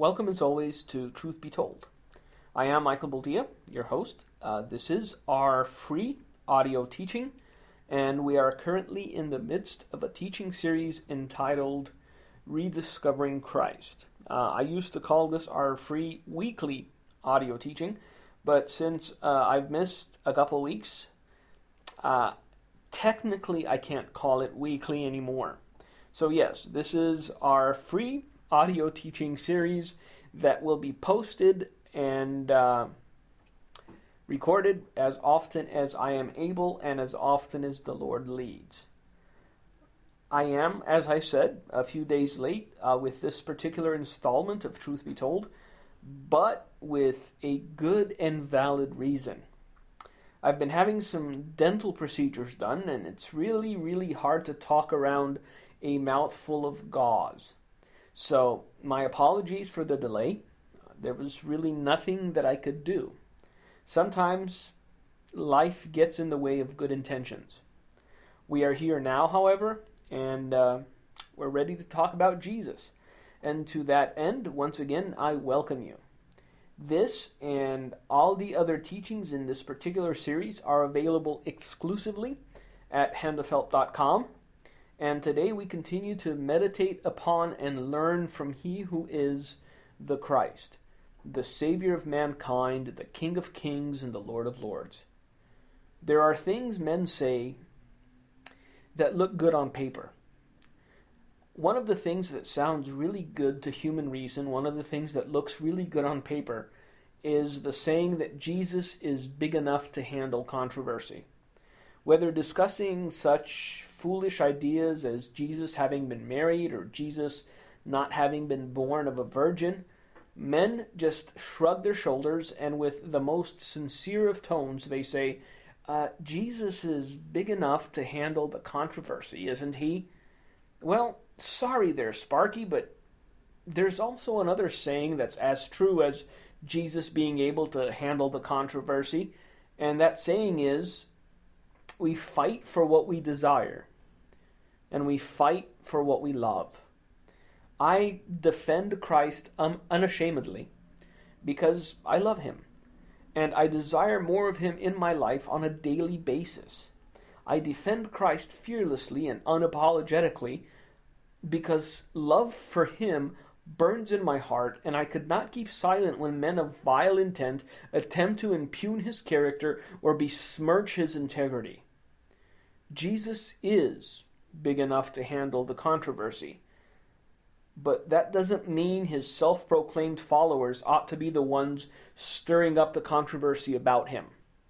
Welcome as always to Truth Be Told. I am Michael Boldia, your host. This is our free audio teaching, and we are currently in the midst of a teaching series entitled Rediscovering Christ. I used to call this our free weekly audio teaching, but since I've missed a couple weeks, technically I can't call it weekly anymore. So yes, this is our free audio teaching series that will be posted and recorded as often as I am able and as often as the Lord leads. I am, as I said, a few days late with this particular installment of Truth Be Told, but with a good and valid reason. I've been having some dental procedures done, and it's really hard to talk around a mouthful of gauze. So, my apologies for the delay. There was really nothing that I could do. Sometimes life gets in the way of good intentions. We are here now, however, and we're ready to talk about Jesus. And to that end, once again, I welcome you. This and all the other teachings in this particular series are available exclusively at handofhelp.com. And today we continue to meditate upon and learn from He who is the Christ, the Savior of mankind, the King of kings, and the Lord of lords. There are things men say that look good on paper. One of the things that sounds really good to human reason, one of the things that looks really good on paper, is the saying that Jesus is big enough to handle controversy. Whether discussing such foolish ideas as Jesus having been married or Jesus not having been born of a virgin, men just shrug their shoulders and with the most sincere of tones they say, Jesus is big enough to handle the controversy, isn't he? Well, sorry there, Sparky, but there's also another saying that's as true as Jesus being able to handle the controversy, and that saying is, we fight for what we desire, and we fight for what we love. I defend Christ unashamedly because I love Him, and I desire more of Him in my life on a daily basis. I defend Christ fearlessly and unapologetically because love for Him burns in my heart, and I could not keep silent when men of vile intent attempt to impugn His character or besmirch His integrity. Jesus is big enough to handle the controversy, but that doesn't mean His self-proclaimed followers ought to be the ones stirring up the controversy about Him.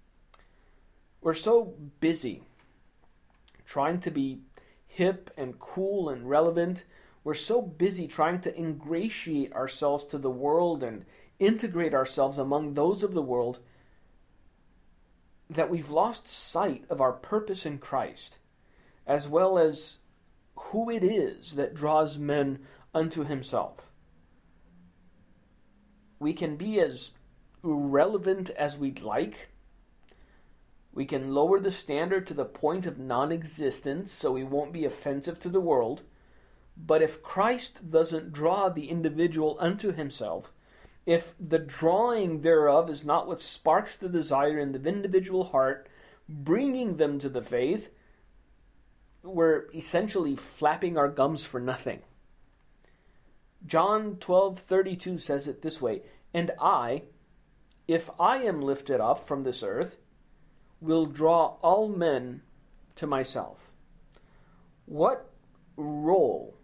We're so busy trying to be hip and cool and relevant. We're so busy trying to ingratiate ourselves to the world and integrate ourselves among those of the world that we've lost sight of our purpose in Christ, as well as who it is that draws men unto Himself. We can be as irrelevant as we'd like. We can lower the standard to the point of non-existence so we won't be offensive to the world. But if Christ doesn't draw the individual unto Himself, if the drawing thereof is not what sparks the desire in the individual heart, bringing them to the faith, we're essentially flapping our gums for nothing. John 12:32 says it this way, "And I, if I am lifted up from this earth, will draw all men to myself." What role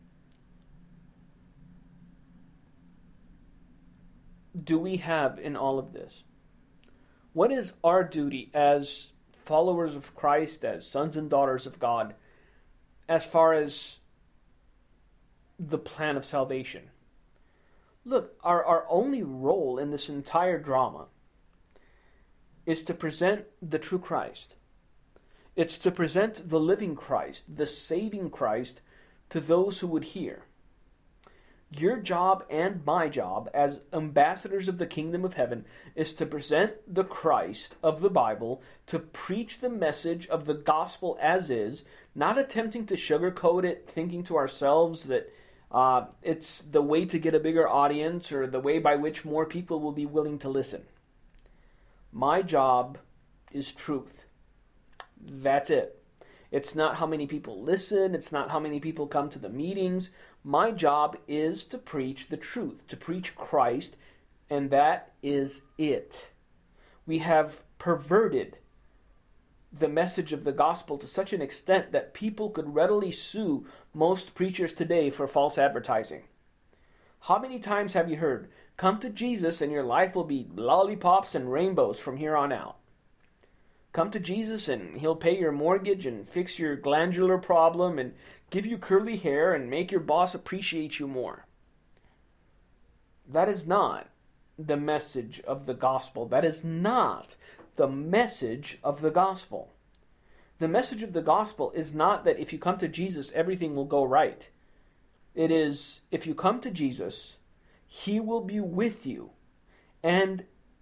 do we have in all of this? What is our duty as followers of Christ, as sons and daughters of God, as far as the plan of salvation? Look, our only role in this entire drama is to present the true Christ. It's to present the living Christ, the saving Christ, to those who would hear. Your job and my job as ambassadors of the kingdom of heaven is to present the Christ of the Bible, to preach the message of the gospel as is, not attempting to sugarcoat it, thinking to ourselves that It's the way to get a bigger audience, or the way by which more people will be willing to listen. My job is truth. That's it. It's not how many people listen. It's not how many people come to the meetings. My job is to preach the truth, to preach Christ, and that is it. We have perverted the message of the gospel to such an extent that people could readily sue most preachers today for false advertising. How many times have you heard, "Come to Jesus and your life will be lollipops and rainbows from here on out"? Come to Jesus and he'll pay your mortgage and fix your glandular problem and give you curly hair and make your boss appreciate you more. That is not the message of the gospel. That is not the message of the gospel. The message of the gospel is not that if you come to Jesus, everything will go right. It is, if you come to Jesus, he will be with you, and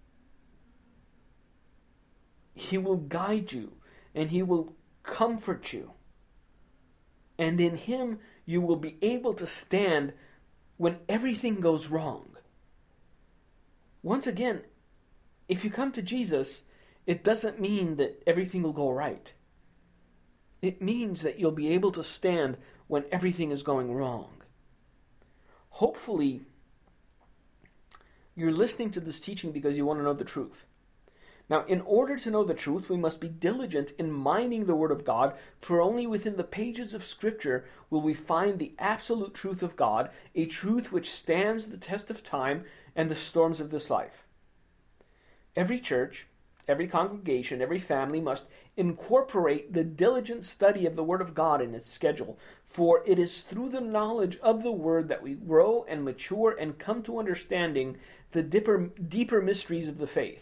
he will guide you, and he will comfort you. And in him, you will be able to stand when everything goes wrong. Once again, if you come to Jesus, it doesn't mean that everything will go right. It means that you'll be able to stand when everything is going wrong. Hopefully, you're listening to this teaching because you want to know the truth. Now, in order to know the truth, we must be diligent in mining the Word of God, for only within the pages of Scripture will we find the absolute truth of God, a truth which stands the test of time and the storms of this life. Every church, every congregation, every family must incorporate the diligent study of the Word of God in its schedule, for it is through the knowledge of the Word that we grow and mature and come to understanding the deeper mysteries of the faith.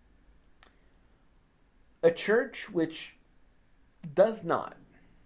A church which does not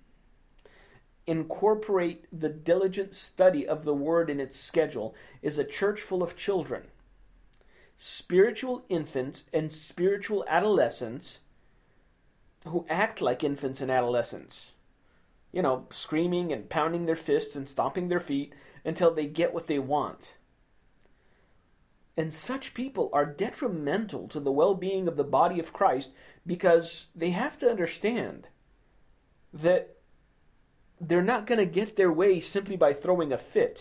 incorporate the diligent study of the Word in its schedule is a church full of children, spiritual infants and spiritual adolescents who act like infants and adolescents. You know, screaming and pounding their fists and stomping their feet until they get what they want. And such people are detrimental to the well-being of the body of Christ because they have to understand that they're not going to get their way simply by throwing a fit.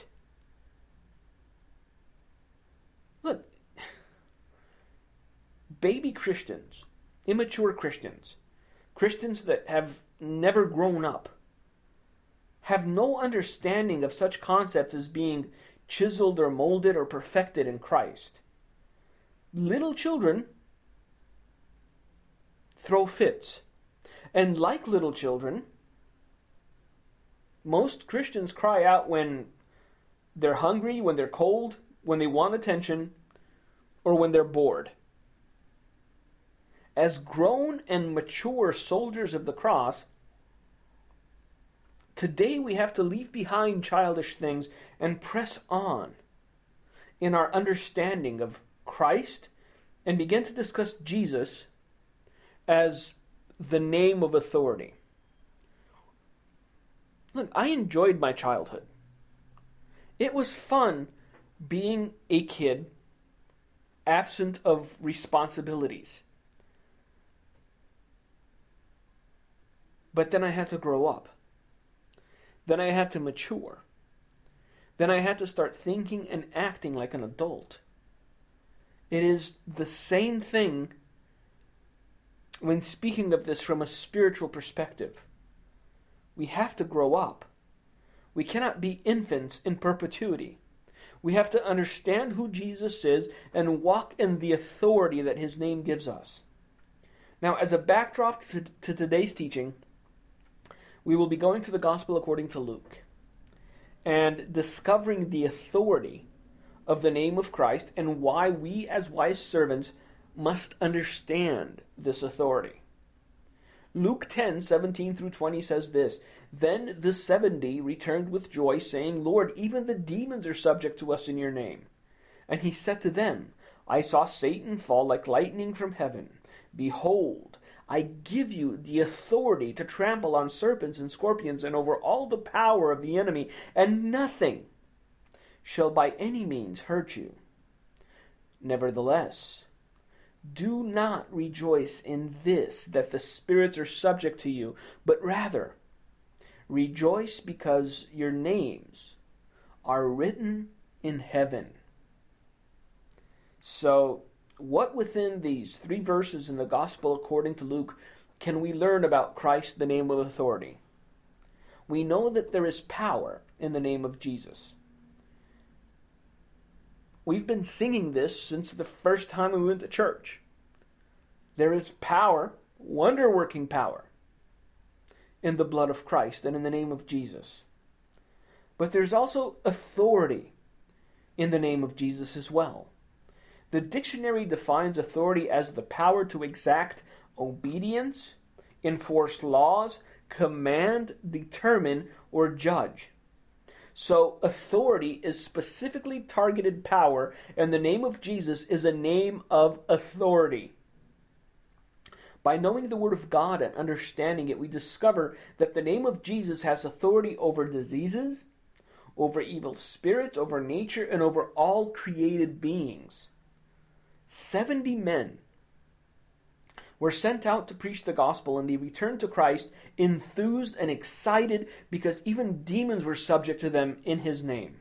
Look, baby Christians, immature Christians, Christians that have never grown up, have no understanding of such concepts as being chiseled or molded or perfected in Christ. Little children throw fits. And like little children, most Christians cry out when they're hungry, when they're cold, when they want attention, or when they're bored. As grown and mature soldiers of the cross, today we have to leave behind childish things and press on in our understanding of Christ and begin to discuss Jesus as the name of authority. Look, I enjoyed my childhood. It was fun being a kid absent of responsibilities. But then I had to grow up. Then I had to mature. Then I had to start thinking and acting like an adult. It is the same thing when speaking of this from a spiritual perspective. We have to grow up. We cannot be infants in perpetuity. We have to understand who Jesus is and walk in the authority that his name gives us. Now, as a backdrop to today's teaching, we will be going to the Gospel according to Luke and discovering the authority of the name of Christ and why we as wise servants must understand this authority. Luke 10:17-20 says this, "Then the 70 returned with joy, saying, 'Lord, even the demons are subject to us in your name.' And he said to them, 'I saw Satan fall like lightning from heaven. Behold, I give you the authority to trample on serpents and scorpions and over all the power of the enemy, and nothing shall by any means hurt you. Nevertheless, do not rejoice in this, that the spirits are subject to you, but rather rejoice because your names are written in heaven. So, what within these 3 verses in the Gospel according to Luke can we learn about Christ, the name of authority? We know that there is power in the name of Jesus. We've been singing this since the first time we went to church. There is power, wonder-working power, in the blood of Christ and in the name of Jesus. But there's also authority in the name of Jesus as well. The dictionary defines authority as the power to exact obedience, enforce laws, command, determine, or judge. So authority is specifically targeted power, and the name of Jesus is a name of authority. By knowing the Word of God and understanding it, we discover that the name of Jesus has authority over diseases, over evil spirits, over nature, and over all created beings. 70 men were sent out to preach the gospel, and they returned to Christ enthused and excited because even demons were subject to them in his name.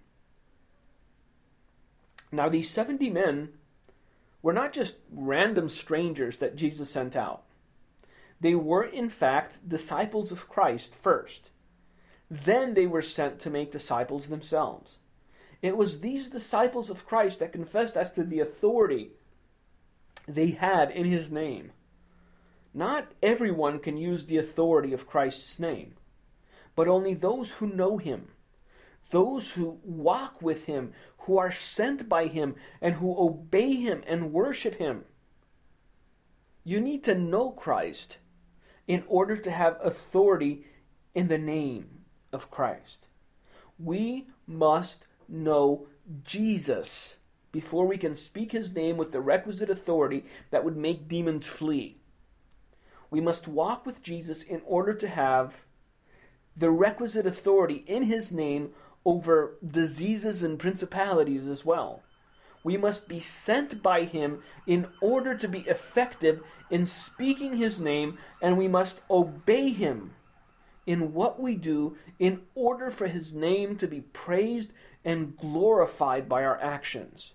Now, these 70 men were not just random strangers that Jesus sent out. They were, in fact, disciples of Christ first. Then they were sent to make disciples themselves. It was these disciples of Christ that confessed as to the authority they had in his name. Not everyone can use the authority of Christ's name, but only those who know him, those who walk with him, who are sent by him, and who obey him and worship him. You need to know Christ in order to have authority in the name of Christ. We must know Jesus before we can speak his name with the requisite authority that would make demons flee. We must walk with Jesus in order to have the requisite authority in his name over diseases and principalities as well. We must be sent by him in order to be effective in speaking his name, and we must obey him in what we do in order for his name to be praised and glorified by our actions.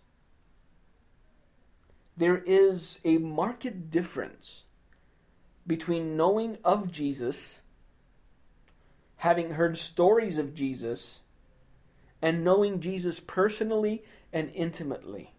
There is a marked difference between knowing of Jesus, having heard stories of Jesus, and knowing Jesus personally and intimately.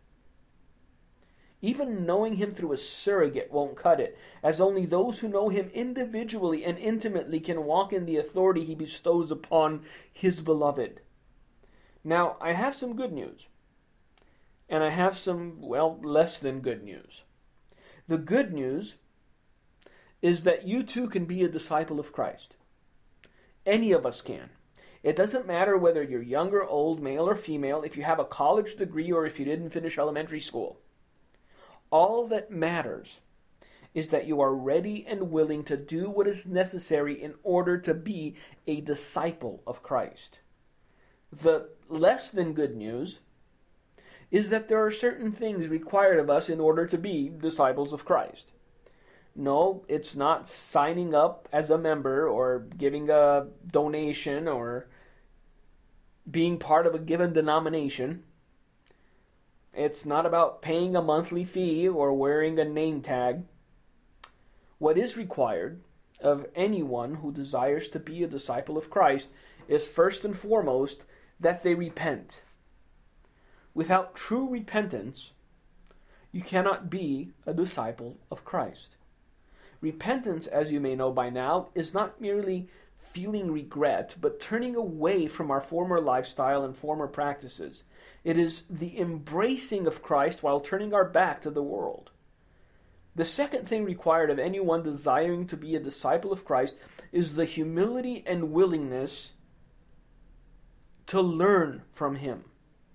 Even knowing him through a surrogate won't cut it, as only those who know him individually and intimately can walk in the authority he bestows upon his beloved. Now, I have some good news, and I have some, less than good news. The good news is that you too can be a disciple of Christ. Any of us can. It doesn't matter whether you're young or old, male or female, if you have a college degree or if you didn't finish elementary school. All that matters is that you are ready and willing to do what is necessary in order to be a disciple of Christ. The less than good news is that there are certain things required of us in order to be disciples of Christ. No, it's not signing up as a member or giving a donation or being part of a given denomination. It's not about paying a monthly fee or wearing a name tag. What is required of anyone who desires to be a disciple of Christ is first and foremost that they repent. Without true repentance, you cannot be a disciple of Christ. Repentance, as you may know by now, is not merely feeling regret, but turning away from our former lifestyle and former practices. It is the embracing of Christ while turning our back to the world. The second thing required of anyone desiring to be a disciple of Christ is the humility and willingness to learn from him.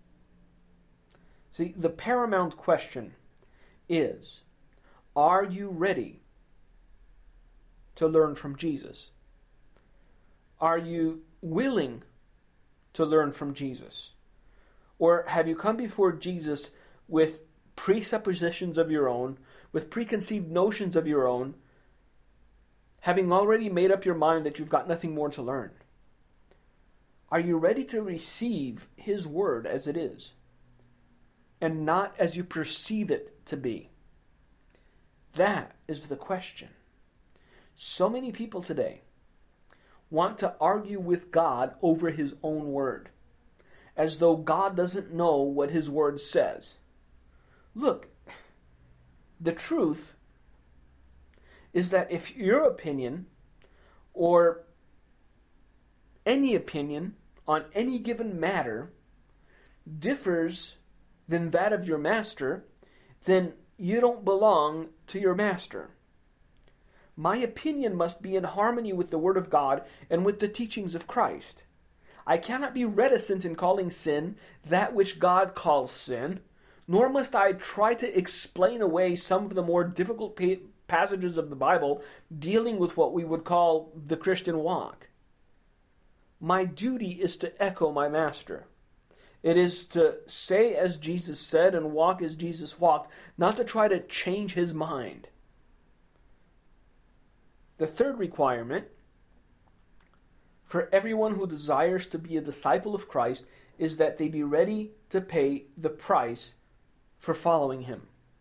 See, the paramount question is, are you ready to learn from Jesus? Are you willing to learn from Jesus? Or have you come before Jesus with presuppositions of your own, with preconceived notions of your own, having already made up your mind that you've got nothing more to learn? Are you ready to receive His Word as it is, and not as you perceive it to be? That is the question. So many people today want to argue with God over His own Word, as though God doesn't know what His Word says. Look, the truth is that if your opinion, or any opinion on any given matter, differs than that of your master, then you don't belong to your master. My opinion must be in harmony with the Word of God and with the teachings of Christ. I cannot be reticent in calling sin that which God calls sin, nor must I try to explain away some of the more difficult passages of the Bible dealing with what we would call the Christian walk. My duty is to echo my master. It is to say as Jesus said and walk as Jesus walked, not to try to change His mind. The third requirement for everyone who desires to be a disciple of Christ is that they be ready to pay the price for following Him.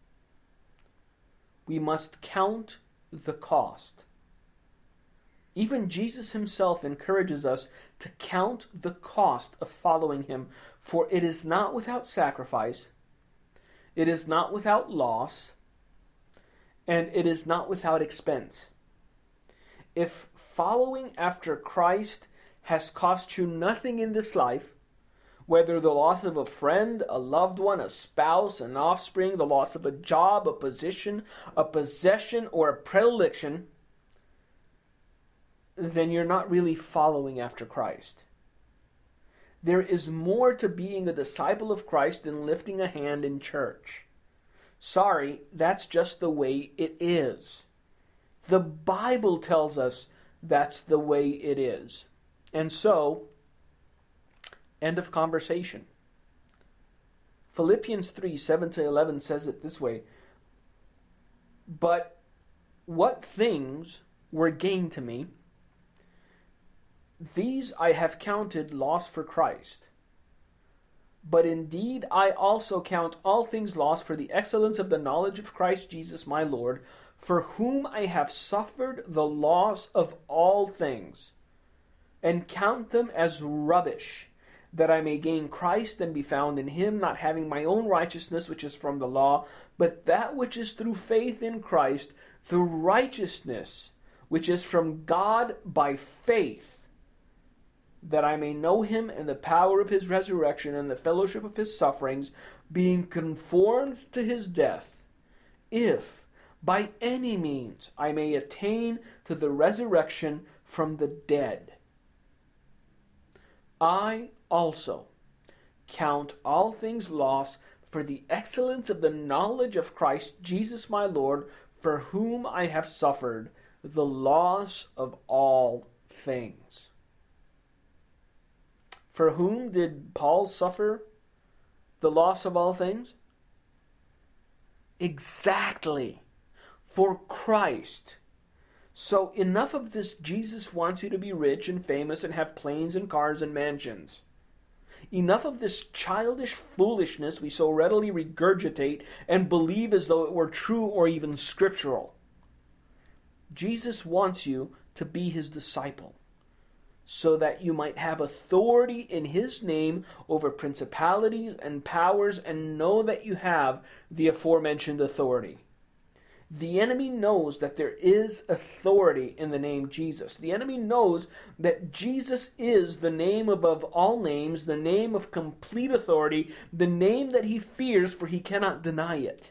We must count the cost. Even Jesus Himself encourages us to count the cost of following Him, for it is not without sacrifice, it is not without loss, and it is not without expense. If following after Christ has cost you nothing in this life, whether the loss of a friend, a loved one, a spouse, an offspring, the loss of a job, a position, a possession, or a predilection, then you're not really following after Christ. There is more to being a disciple of Christ than lifting a hand in church. Sorry, that's just the way it is. The Bible tells us that's the way it is. And so, end of conversation. Philippians 3, 7-11 says it this way. But what things were gain to me, these I have counted loss for Christ. But indeed I also count all things lost for the excellence of the knowledge of Christ Jesus my Lord, for whom I have suffered the loss of all things, and count them as rubbish, that I may gain Christ and be found in Him, not having my own righteousness which is from the law, but that which is through faith in Christ, the righteousness which is from God by faith, that I may know Him and the power of His resurrection and the fellowship of His sufferings, being conformed to His death, if by any means I may attain to the resurrection from the dead. I also count all things lost for the excellence of the knowledge of Christ Jesus my Lord, for whom I have suffered the loss of all things. For whom did Paul suffer the loss of all things? Exactly. For Christ. So enough of this Jesus wants you to be rich and famous and have planes and cars and mansions. Enough of this childish foolishness we so readily regurgitate and believe as though it were true or even scriptural. Jesus wants you to be His disciple, so that you might have authority in His name over principalities and powers, and know that you have the aforementioned authority. The enemy knows that there is authority in the name Jesus. The enemy knows that Jesus is the name above all names, the name of complete authority, the name that he fears, for he cannot deny it.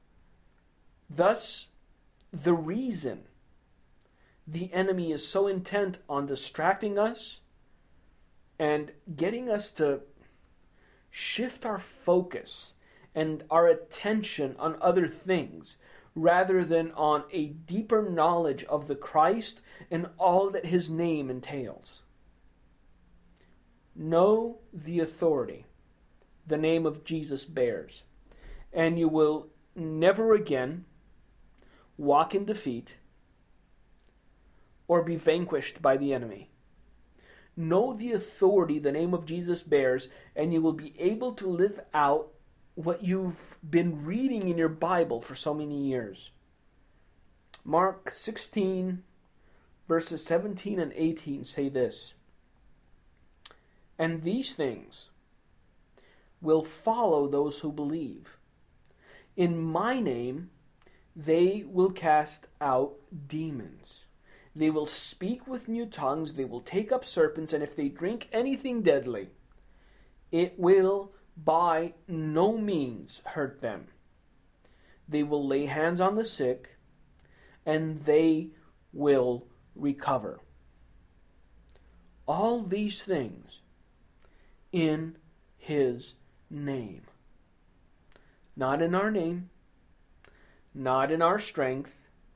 Thus, the reason the enemy is so intent on distracting us and getting us to shift our focus and our attention on other things rather than on a deeper knowledge of the Christ and all that His name entails. Know the authority the name of Jesus bears. And you will never again walk in defeat or be vanquished by the enemy. Know the authority the name of Jesus bears, and you will be able to live out what you've been reading in your Bible for so many years. Mark 16, verses 17 and 18 say this: "And these things will follow those who believe. In my name they will cast out demons. They will speak with new tongues. They will take up serpents. And if they drink anything deadly, it will by no means hurt them. They will lay hands on the sick, and they will recover." All these things in His name. Not in our name, not in our strength,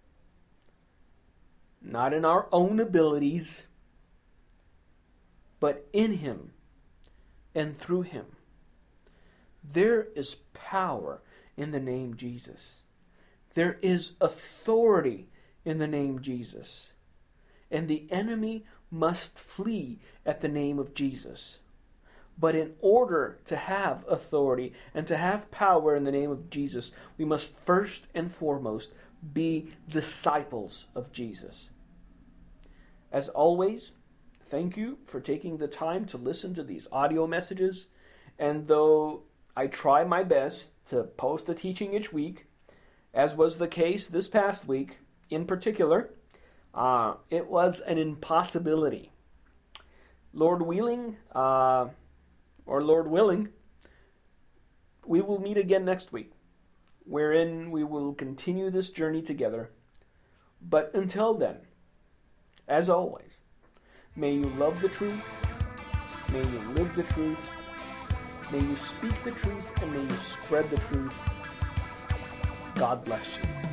not in our own abilities, but in Him and through Him. There is power in the name Jesus. There is authority in the name Jesus. And the enemy must flee at the name of Jesus. But in order to have authority and to have power in the name of Jesus, we must first and foremost be disciples of Jesus. As always, thank you for taking the time to listen to these audio messages. And though I try my best to post a teaching each week, as was the case this past week in particular, it was an impossibility. Lord willing, we will meet again next week, wherein we will continue this journey together. But until then, as always, may you love the truth, may you live the truth, may you speak the truth, and may you spread the truth. God bless you.